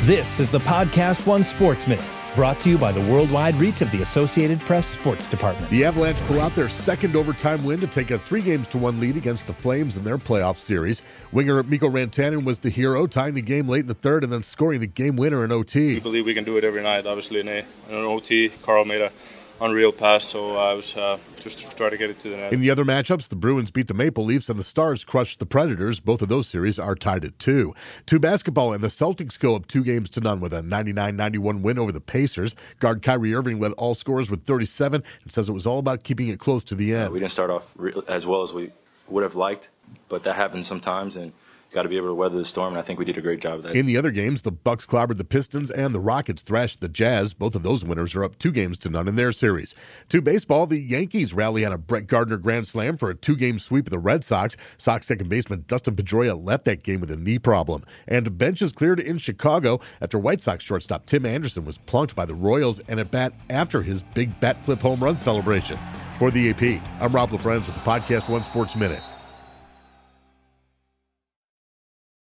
This is the Podcast One Sports Minute, brought to you by the worldwide reach of the Associated Press Sports Department. The Avalanche pull out their second overtime win to take a 3-1 lead against the Flames in their playoff series. Winger Mikko Rantanen was the hero, tying the game late in the third and then scoring the game winner in OT. We believe we can do it every night. Obviously, in an OT, Carl made an unreal pass, so I was just trying to get it to the net. In the other matchups, the Bruins beat the Maple Leafs and the Stars crushed the Predators. Both of those series are tied at 2. To basketball, and the Celtics go up 2-0 with a 99-91 win over the Pacers. Guard Kyrie Irving led all scorers with 37 and says it was all about keeping it close to the end. We didn't start off as well as we would have liked, but that happens sometimes, and got to be able to weather the storm, and I think we did a great job of that. In the other games, the Bucks clobbered the Pistons and the Rockets thrashed the Jazz. Both of those winners are up 2-0 in their series. To baseball, the Yankees rally on a Brett Gardner grand slam for a 2-game sweep of the Red Sox. Sox second baseman Dustin Pedroia left that game with a knee problem. And benches cleared in Chicago after White Sox shortstop Tim Anderson was plunked by the Royals and at bat after his big bat flip home run celebration. For the AP, I'm Rob LaFrance with the Podcast One Sports Minute.